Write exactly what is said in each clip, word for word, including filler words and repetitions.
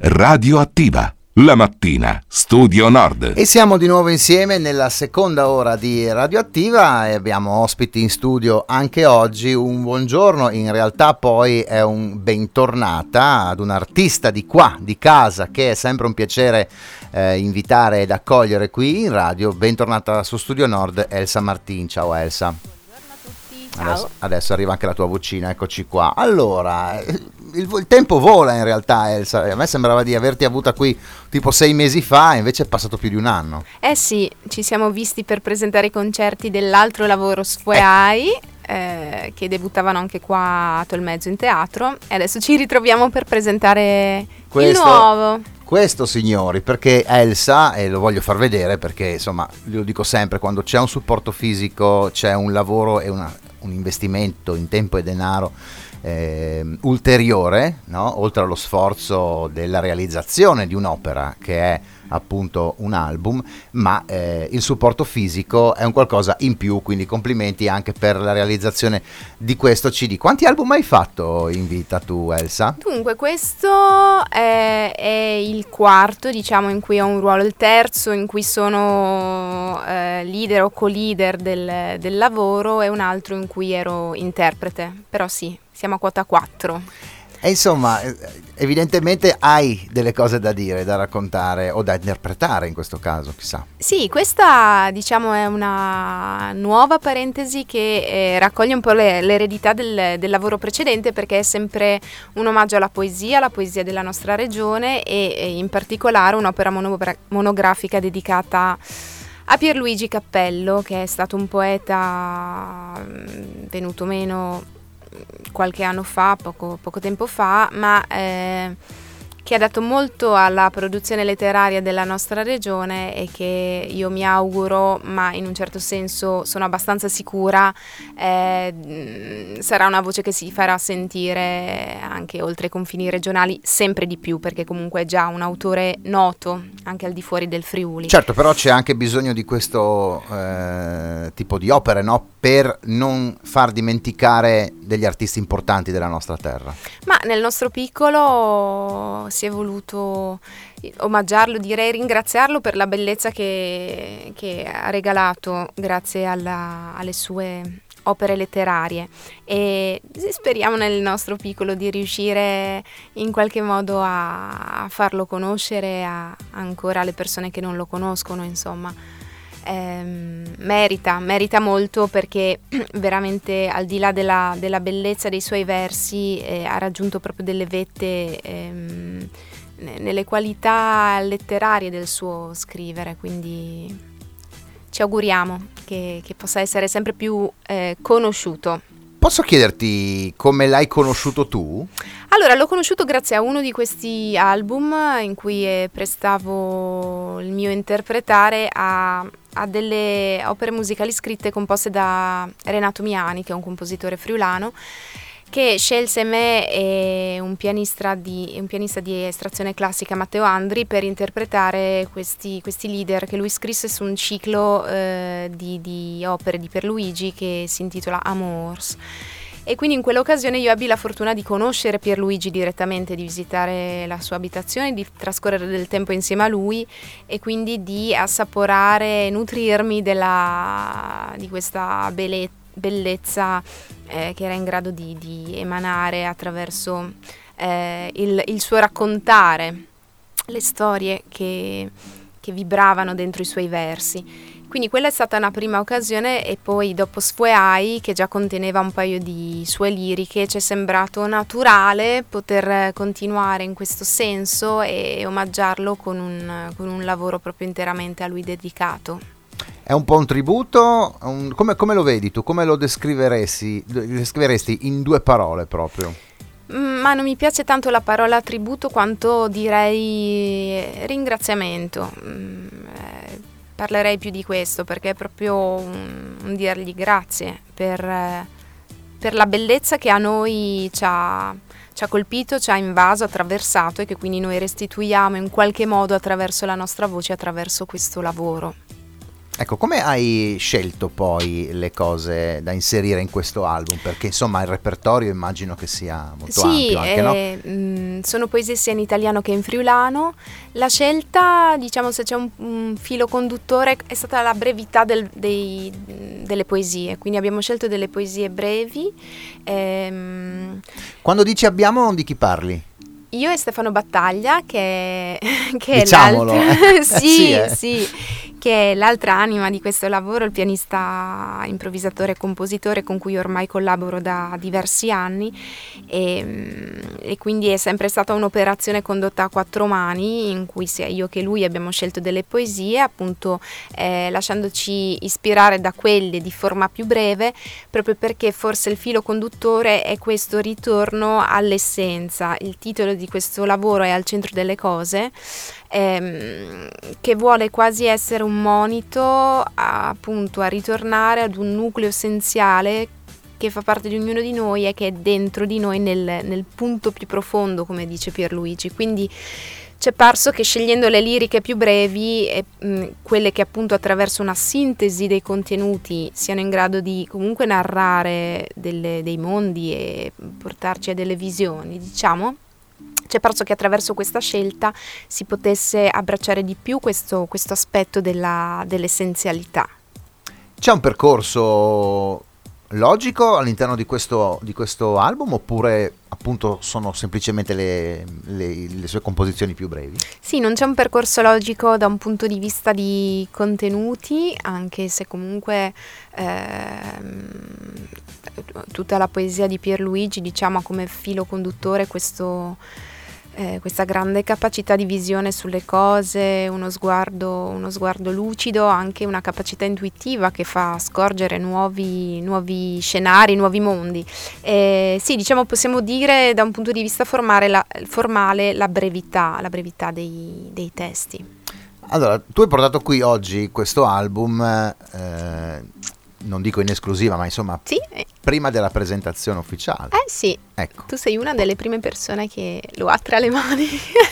Radioattiva, la mattina, Studio Nord. E siamo di nuovo insieme nella seconda ora di Radioattiva e abbiamo ospiti in studio anche oggi. Un buongiorno, in realtà poi è un bentornata ad un artista di qua, di casa, che è sempre un piacere eh, invitare ed accogliere qui in radio. Bentornata su Studio Nord, Elsa Martin. Ciao Elsa. Buongiorno a tutti, ciao. Adesso, adesso arriva anche la tua vocina, eccoci qua. Allora, il, il tempo vola in realtà, Elsa. A me sembrava di averti avuta qui tipo sei mesi fa, invece è passato più di un anno. Eh sì, ci siamo visti per presentare i concerti dell'altro lavoro Sfueai, eh. Eh, che debuttavano anche qua a Tolmezzo in teatro, e adesso ci ritroviamo per presentare Questo... il nuovo. Questo, signori, perché Elsa, e lo voglio far vedere perché insomma lo dico sempre, quando c'è un supporto fisico c'è un lavoro e una, un investimento in tempo e denaro eh, ulteriore, no? Oltre allo sforzo della realizzazione di un'opera che è appunto un album, ma eh, il supporto fisico è un qualcosa in più, quindi complimenti anche per la realizzazione di questo C D. Quanti album hai fatto in vita tu, Elsa? Dunque, questo è, è il quarto, diciamo, in cui ho un ruolo, il terzo in cui sono eh, leader o co-leader del, del lavoro, e un altro in cui ero interprete, però sì, siamo a quota quattro. E insomma, evidentemente hai delle cose da dire, da raccontare o da interpretare in questo caso, chissà. Sì, questa diciamo è una nuova parentesi che eh, raccoglie un po' le, l'eredità del, del lavoro precedente, perché è sempre un omaggio alla poesia, alla poesia della nostra regione, e, e in particolare un'opera monogra- monografica dedicata a Pierluigi Cappello, che è stato un poeta mh, venuto meno qualche anno fa, poco, poco tempo fa, ma eh, che ha dato molto alla produzione letteraria della nostra regione, e che io mi auguro, ma in un certo senso sono abbastanza sicura, eh, sarà una voce che si farà sentire anche oltre i confini regionali sempre di più, perché comunque è già un autore noto anche al di fuori del Friuli. Certo, però c'è anche bisogno di questo eh, tipo di opere, no? Per non far dimenticare degli artisti importanti della nostra terra. Ma nel nostro piccolo si è voluto omaggiarlo, direi ringraziarlo per la bellezza che, che ha regalato grazie alla, alle sue opere letterarie, e speriamo nel nostro piccolo di riuscire in qualche modo a, a farlo conoscere a, ancora alle persone che non lo conoscono, insomma. Eh, merita, merita molto, perché veramente al di là della, della bellezza dei suoi versi eh, ha raggiunto proprio delle vette ehm, nelle qualità letterarie del suo scrivere, quindi ci auguriamo che, che possa essere sempre più eh, conosciuto. Posso chiederti come l'hai conosciuto tu? Allora, l'ho conosciuto grazie a uno di questi album in cui eh, prestavo il mio interpretare a, a delle opere musicali scritte e composte da Renato Miani, che è un compositore friulano, che scelse me e un pianista di, un pianista di estrazione classica, Matteo Andri, per interpretare questi, questi leader che lui scrisse su un ciclo eh, di, di opere di Pierluigi che si intitola Amors. E quindi in quell'occasione io ebbi la fortuna di conoscere Pierluigi direttamente, di visitare la sua abitazione, di trascorrere del tempo insieme a lui, e quindi di assaporare e nutrirmi della, di questa bellezza bellezza eh, che era in grado di, di emanare attraverso eh, il, il suo raccontare le storie che, che vibravano dentro i suoi versi. Quindi quella è stata una prima occasione, e poi dopo Sfueai, che già conteneva un paio di sue liriche, ci è sembrato naturale poter continuare in questo senso e omaggiarlo con un, con un lavoro proprio interamente a lui dedicato. È un po' un tributo? Un, come, come lo vedi tu? Come lo descriveresti, descriveresti in due parole proprio? Ma non mi piace tanto la parola tributo quanto direi ringraziamento. Mm, eh, parlerei più di questo, perché è proprio un, un dirgli grazie per, eh, per la bellezza che a noi ci ha, ci ha colpito, ci ha invaso, attraversato, e che quindi noi restituiamo in qualche modo attraverso la nostra voce, attraverso questo lavoro. Ecco, come hai scelto poi le cose da inserire in questo album? Perché insomma il repertorio immagino che sia molto sì, ampio anche, eh, no? mh, sono poesie sia in italiano che in friulano. La scelta, diciamo, se c'è un, un filo conduttore, è stata la brevità del, dei, delle poesie, quindi abbiamo scelto delle poesie brevi. Ehm, Quando dici abbiamo, di chi parli? Io e Stefano Battaglia, che, che Diciamolo, è l'altra, eh. sì, sì, eh. sì, che è l'altra anima di questo lavoro, il pianista, improvvisatore e compositore con cui ormai collaboro da diversi anni, e, e quindi è sempre stata un'operazione condotta a quattro mani, in cui sia io che lui abbiamo scelto delle poesie, appunto eh, lasciandoci ispirare da quelle di forma più breve, proprio perché forse il filo conduttore è questo ritorno all'essenza. Il titolo di questo lavoro è Al centro delle cose, ehm, che vuole quasi essere un monito a, appunto a ritornare ad un nucleo essenziale che fa parte di ognuno di noi e che è dentro di noi nel, nel punto più profondo, come dice Pierluigi. Quindi ci è parso che scegliendo le liriche più brevi e mh, quelle che appunto attraverso una sintesi dei contenuti siano in grado di comunque narrare delle, dei mondi e portarci a delle visioni, diciamo, c'è parso che attraverso questa scelta si potesse abbracciare di più questo, questo aspetto della, dell'essenzialità. C'è un percorso logico all'interno di questo, di questo album, oppure appunto sono semplicemente le, le, le sue composizioni più brevi? Sì, non c'è un percorso logico da un punto di vista di contenuti, anche se comunque ehm, tutta la poesia di Pierluigi, diciamo, ha come filo conduttore questo... Eh, questa grande capacità di visione sulle cose, uno sguardo, uno sguardo lucido, anche una capacità intuitiva che fa scorgere nuovi, nuovi scenari, nuovi mondi. Eh, sì, diciamo, possiamo dire da un punto di vista formale la, formale la brevità, la brevità dei, dei testi. Allora, tu hai portato qui oggi questo album, eh, non dico in esclusiva, ma insomma sì. prima della presentazione ufficiale. Eh sì, ecco. Tu sei una delle prime persone che lo ha tra le mani.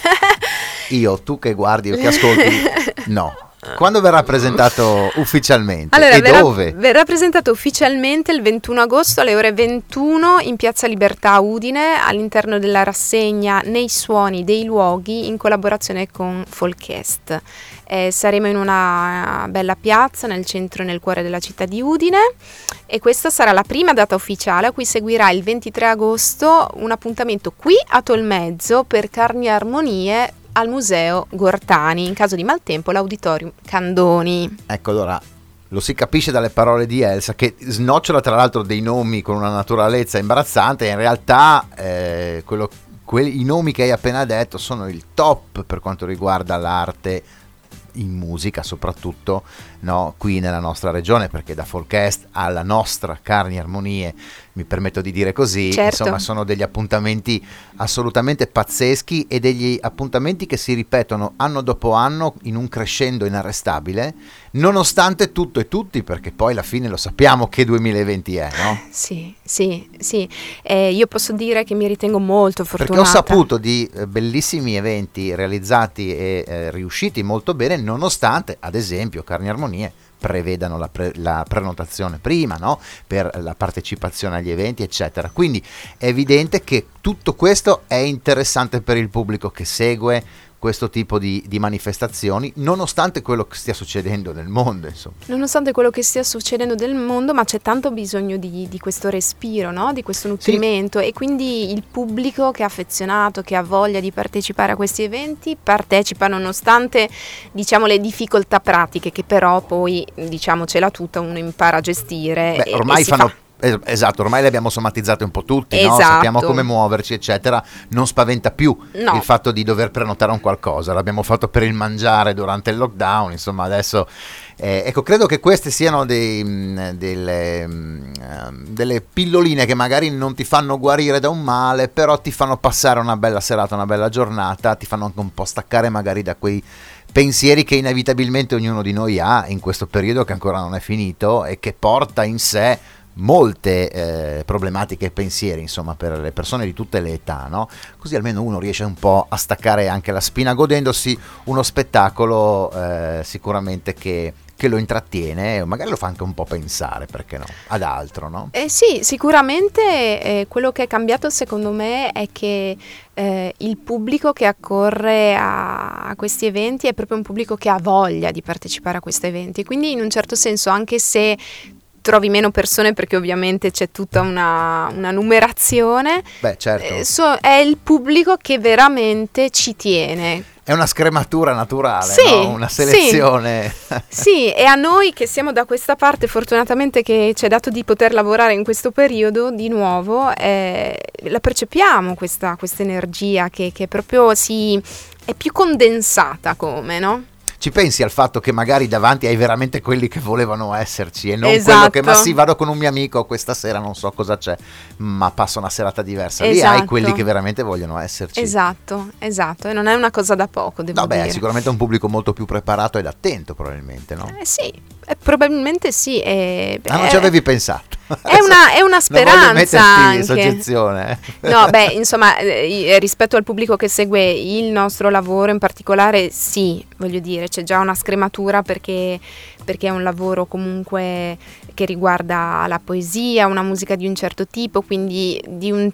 Io, tu che guardi o che ascolti, no. Quando verrà presentato ufficialmente? Allora, e verrà, dove? Verrà presentato ufficialmente il ventuno agosto alle ore ventuno in Piazza Libertà a Udine, all'interno della rassegna Nei suoni dei luoghi, in collaborazione con Folkest. Eh, saremo in una bella piazza nel centro e nel cuore della città di Udine, e questa sarà la prima data ufficiale, a cui seguirà il ventitré agosto un appuntamento qui a Tolmezzo per Carni e Armonie al Museo Gortani, in caso di maltempo l'Auditorium Candoni. Ecco, allora lo si capisce dalle parole di Elsa, che snocciola tra l'altro dei nomi con una naturalezza imbarazzante, e in realtà eh, quello, quelli, i nomi che hai appena detto sono il top per quanto riguarda l'arte in musica, soprattutto, no, qui nella nostra regione, perché da Folkest alla nostra Carni e Armonie, mi permetto di dire così, certo. Insomma sono degli appuntamenti assolutamente pazzeschi, e degli appuntamenti che si ripetono anno dopo anno in un crescendo inarrestabile, nonostante tutto e tutti, perché poi alla fine lo sappiamo che duemilaventi è, no? Sì, sì, sì. Eh, io posso dire che mi ritengo molto fortunata. Perché ho saputo di eh, bellissimi eventi realizzati e eh, riusciti molto bene, nonostante, ad esempio, Carni e Armonie prevedano la, pre- la prenotazione prima, no? Per la partecipazione agli eventi, eccetera. Quindi è evidente che tutto questo è interessante per il pubblico che segue questo tipo di, di manifestazioni, nonostante quello che stia succedendo nel mondo, insomma. Nonostante quello che stia succedendo nel mondo, ma c'è tanto bisogno di, di questo respiro, no? Di questo nutrimento, sì. E quindi il pubblico che è affezionato, che ha voglia di partecipare a questi eventi, partecipa nonostante, diciamo, le difficoltà pratiche, che però poi, diciamocela tutta, uno impara a gestire. Beh, ormai e, e fanno... Fa... Esatto, ormai le abbiamo somatizzate un po' tutti, esatto. No? Sappiamo come muoverci, eccetera. Non spaventa più no. il fatto di dover prenotare un qualcosa. L'abbiamo fatto per il mangiare durante il lockdown, insomma adesso eh, ecco, credo che queste siano dei, mh, delle, mh, delle pilloline che magari non ti fanno guarire da un male, però ti fanno passare una bella serata, una bella giornata, ti fanno anche un po' staccare magari da quei pensieri che inevitabilmente ognuno di noi ha in questo periodo che ancora non è finito e che porta in sé molte eh, problematiche e pensieri, insomma, per le persone di tutte le età, no? Così almeno uno riesce un po' a staccare anche la spina godendosi uno spettacolo eh, sicuramente che, che lo intrattiene e magari lo fa anche un po' pensare, perché no, ad altro, no? Eh sì, sicuramente eh, quello che è cambiato secondo me è che eh, il pubblico che accorre a, a questi eventi è proprio un pubblico che ha voglia di partecipare a questi eventi, quindi in un certo senso, anche se trovi meno persone perché ovviamente c'è tutta una, una numerazione, Beh, certo. eh, so, è il pubblico che veramente ci tiene. È una scrematura naturale, sì, no? Una selezione. Sì, sì, e a noi che siamo da questa parte, fortunatamente che ci è dato di poter lavorare in questo periodo, di nuovo, eh, la percepiamo questa, questa energia che, che proprio si, è più condensata come, no? Ci pensi al fatto che magari davanti hai veramente quelli che volevano esserci e non esatto. quello che, ma sì, vado con un mio amico questa sera, non so cosa c'è, ma passo una serata diversa. Esatto. Lì hai quelli che veramente vogliono esserci. Esatto, esatto, e non è una cosa da poco, devo no, dire. Beh, sicuramente è un pubblico molto più preparato ed attento, probabilmente, no? Eh sì, eh, probabilmente sì. Eh, ah, non ci avevi pensato. È una, è una speranza anche. Soggezione. No, beh, insomma, eh, rispetto al pubblico che segue il nostro lavoro in particolare, sì, voglio dire, c'è già una scrematura perché, perché è un lavoro comunque che riguarda la poesia, una musica di un certo tipo, quindi di un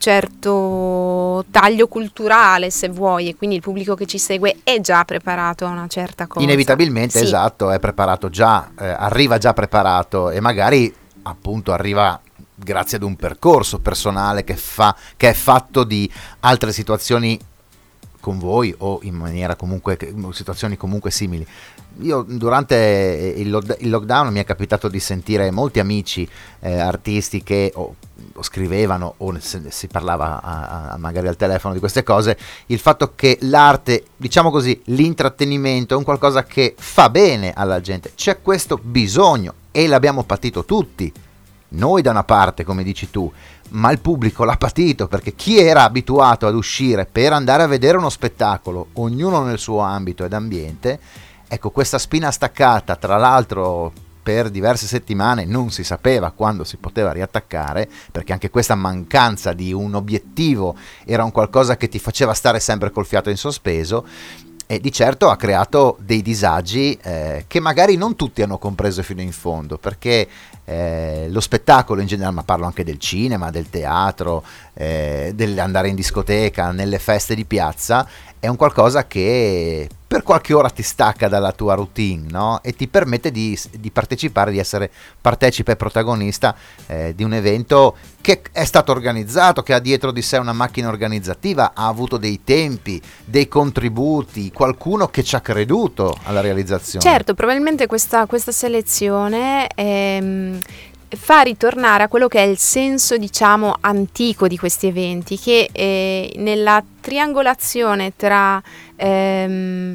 certo taglio culturale, se vuoi, e quindi il pubblico che ci segue è già preparato a una certa cosa. Inevitabilmente, sì. Esatto, è preparato già, eh, arriva già preparato e magari appunto arriva grazie ad un percorso personale che fa che è fatto di altre situazioni con voi o in maniera comunque situazioni comunque simili. Io durante il, lo- il lockdown mi è capitato di sentire molti amici eh, artisti che o, o scrivevano o se, si parlava a, a, magari al telefono di queste cose, il fatto che l'arte, diciamo così, l'intrattenimento è un qualcosa che fa bene alla gente, c'è questo bisogno e l'abbiamo patito tutti, noi da una parte come dici tu, ma il pubblico l'ha patito, perché chi era abituato ad uscire per andare a vedere uno spettacolo, ognuno nel suo ambito ed ambiente, ecco, questa spina staccata, tra l'altro per diverse settimane non si sapeva quando si poteva riattaccare, perché anche questa mancanza di un obiettivo era un qualcosa che ti faceva stare sempre col fiato in sospeso, e di certo ha creato dei disagi eh, che magari non tutti hanno compreso fino in fondo, perché eh, lo spettacolo in generale, ma parlo anche del cinema, del teatro, eh, dell'andare in discoteca, nelle feste di piazza, è un qualcosa che per qualche ora ti stacca dalla tua routine, no? E ti permette di, di partecipare, di essere partecipe e protagonista eh, di un evento che è stato organizzato, che ha dietro di sé una macchina organizzativa, ha avuto dei tempi, dei contributi, qualcuno che ci ha creduto alla realizzazione. Certo, probabilmente questa, questa selezione ehm, fa ritornare a quello che è il senso, diciamo, antico di questi eventi, che eh, nella triangolazione tra ehm,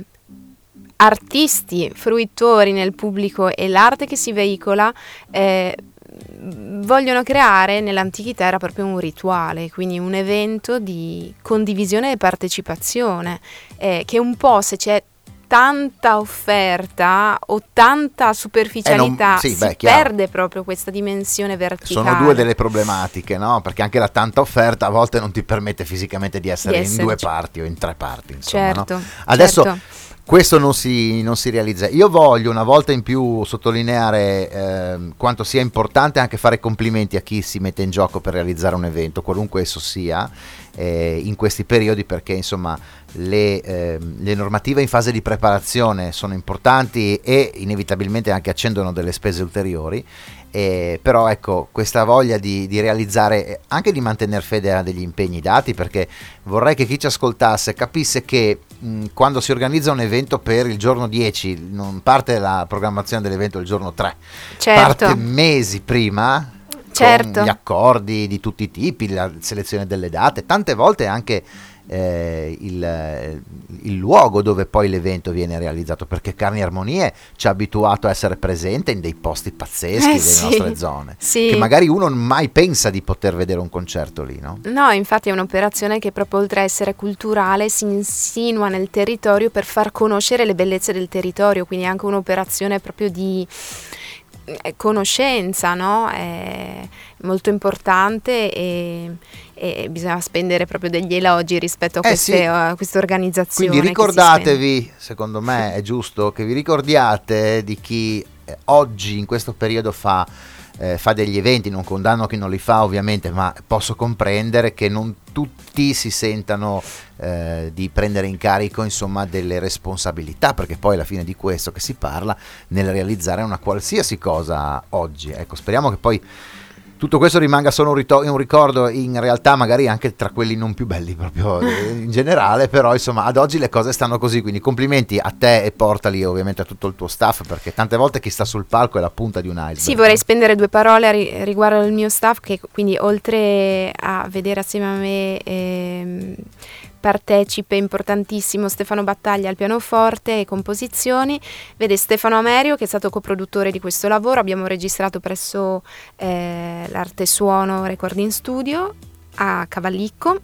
artisti, fruitori nel pubblico e l'arte che si veicola, eh, vogliono creare, nell'antichità era proprio un rituale, quindi un evento di condivisione e partecipazione, eh, che un po', se c'è tanta offerta o tanta superficialità, eh non, sì, si beh, perde proprio questa dimensione verticale. Sono due delle problematiche, no? Perché anche la tanta offerta a volte non ti permette fisicamente di essere di in due parti o in tre parti, insomma, certo, no? Adesso certo. questo non si, non si realizza. Io voglio una volta in più sottolineare eh, quanto sia importante anche fare complimenti a chi si mette in gioco per realizzare un evento, qualunque esso sia, eh, in questi periodi, perché insomma le, eh, le normative in fase di preparazione sono importanti e inevitabilmente anche accendono delle spese ulteriori. Eh, però ecco, questa voglia di, di realizzare, anche di mantenere fede a degli impegni dati, perché vorrei che chi ci ascoltasse capisse che mh, quando si organizza un evento per il giorno dieci non parte la programmazione dell'evento il giorno tre, certo. parte mesi prima, certo. con gli accordi di tutti i tipi, la selezione delle date, tante volte anche Eh, il, il luogo dove poi l'evento viene realizzato, perché Carni e Armonie ci ha abituato a essere presente in dei posti pazzeschi eh, delle sì, nostre zone, sì. che magari uno mai pensa di poter vedere un concerto lì, no? No, infatti è un'operazione che proprio oltre a essere culturale si insinua nel territorio per far conoscere le bellezze del territorio, quindi anche un'operazione proprio di conoscenza, no? È, molto importante e, e bisogna spendere proprio degli elogi rispetto a Eh queste, sì. a queste organizzazioni. Quindi che si ricordatevi, secondo me è giusto che vi ricordiate di chi eh, oggi in questo periodo fa, eh, fa degli eventi. Non condanno chi non li fa ovviamente, ma posso comprendere che non tutti si sentano eh, di prendere in carico insomma delle responsabilità, perché poi alla fine di questo che si parla nel realizzare una qualsiasi cosa oggi. Ecco, speriamo che poi tutto questo rimanga solo un, rito- un ricordo, in realtà magari anche tra quelli non più belli proprio in generale, però insomma ad oggi le cose stanno così, quindi complimenti a te e portali ovviamente a tutto il tuo staff, perché tante volte chi sta sul palco è la punta di un iceberg. Sì, vorrei spendere due parole a ri- riguardo al mio staff, che quindi oltre a vedere assieme a me ehm, partecipe importantissimo Stefano Battaglia al pianoforte e composizioni, vede Stefano Amerio che è stato coproduttore di questo lavoro, abbiamo registrato presso eh, l'Arte Suono Recording Studio a Cavallicco.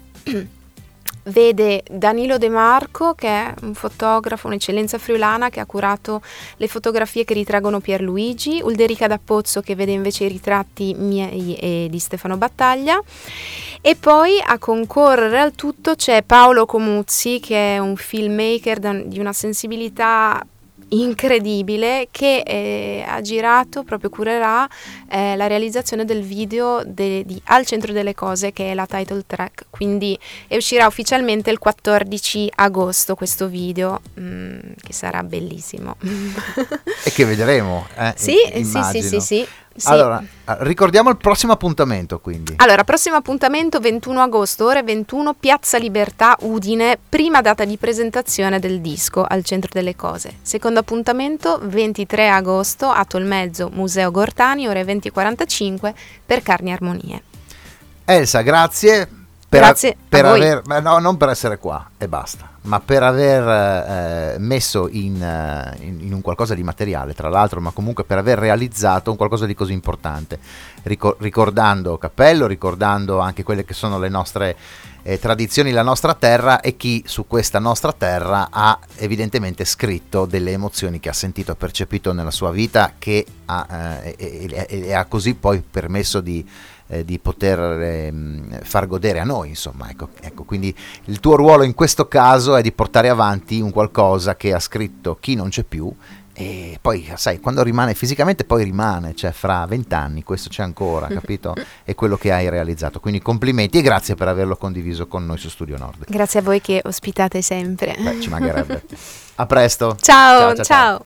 Vede Danilo De Marco, che è un fotografo, un'eccellenza friulana, che ha curato le fotografie che ritraggono Pierluigi, Ulderica D'Appozzo, che vede invece i ritratti miei e di Stefano Battaglia, e poi a concorrere al tutto c'è Paolo Comuzzi, che è un filmmaker da, di una sensibilità incredibile, che eh, ha girato, proprio curerà eh, la realizzazione del video de, di Al centro delle cose, che è la title track, quindi e uscirà ufficialmente il quattordici agosto questo video, mm, che sarà bellissimo E che vedremo, eh, sì, sì, sì, sì, sì, sì. Allora, ricordiamo il prossimo appuntamento quindi. Allora, prossimo appuntamento ventuno agosto, ore ventuno, Piazza Libertà, Udine, prima data di presentazione del disco Al centro delle cose. Secondo appuntamento ventitré agosto a Tolmezzo, Museo Gortani, ore venti e quarantacinque, per Carni e Armonie. Elsa, grazie per, Grazie a, per a voi. aver, ma no, non per essere qua e basta, ma per aver eh, messo in, eh, in, in un qualcosa di materiale, tra l'altro, ma comunque per aver realizzato un qualcosa di così importante, Ricor- ricordando Cappello, ricordando anche quelle che sono le nostre eh, tradizioni, la nostra terra, e chi su questa nostra terra ha evidentemente scritto delle emozioni che ha sentito e percepito nella sua vita, che ha, eh, e, e, e ha così poi permesso di Eh, di poter eh, far godere a noi, insomma, ecco, ecco, quindi il tuo ruolo in questo caso è di portare avanti un qualcosa che ha scritto chi non c'è più, e poi sai, quando rimane fisicamente poi rimane, cioè fra vent'anni questo c'è ancora, capito? È quello che hai realizzato, quindi complimenti e grazie per averlo condiviso con noi su Studio Nord. Grazie a voi che ospitate sempre. Beh, ci mancherebbe. A presto. Ciao, ciao, ciao, ciao. ciao.